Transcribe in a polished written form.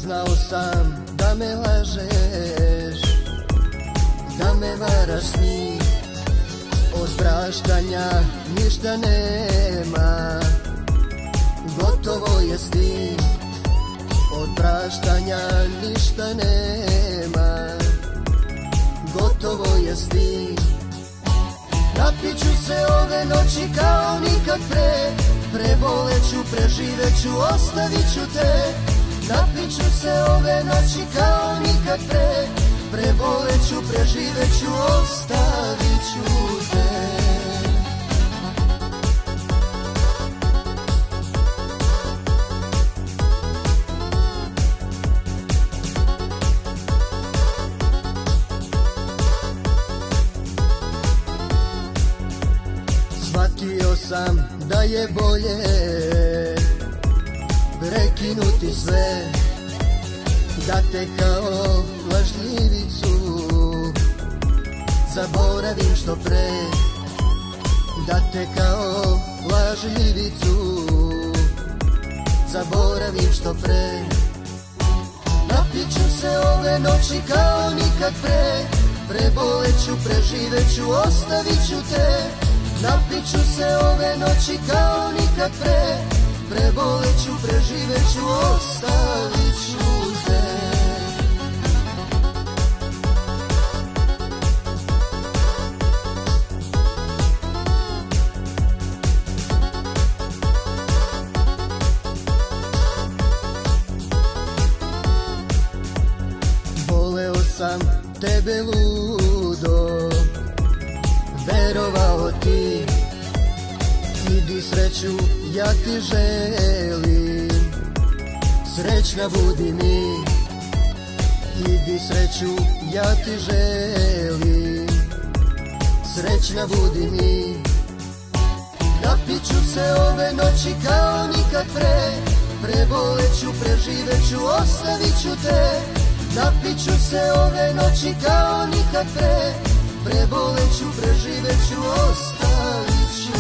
Znao sam da me lažeš, da me varaš s njim. Od praštanja ništa nema, gotovo je s tim. Od praštanja ništa nema, gotovo je s tim. Napiću se ove noći kao nikad pre, preboleću, preživeću, ostaviću te. Napiću se ove noći kao nikad pre, preboleću, preživeću, ostaviću te. Shvatio sam da je bolje prekinuti sve, da te kao lažljivicu zaboravim što pre, da te kao lažljivicu zaboravim što pre. Napiću se ove noći kao nikad pre, preboleću, preživeću, ostaviću te. Napiću se ove noći kao nikad pre, preboleću, preživeću, ostaviću te. Voleo sam tebe ludo, verovao ti, idi sreću, ja ti želim, srećna budi mi. Idi sreću, ja ti želim, srećna budi mi. Napiću se ove noći kao nikad pre, preboleću, preživeću, ostaviću te. Napiću se ove noći kao nikad pre, preboleću, preživeću, ostaviću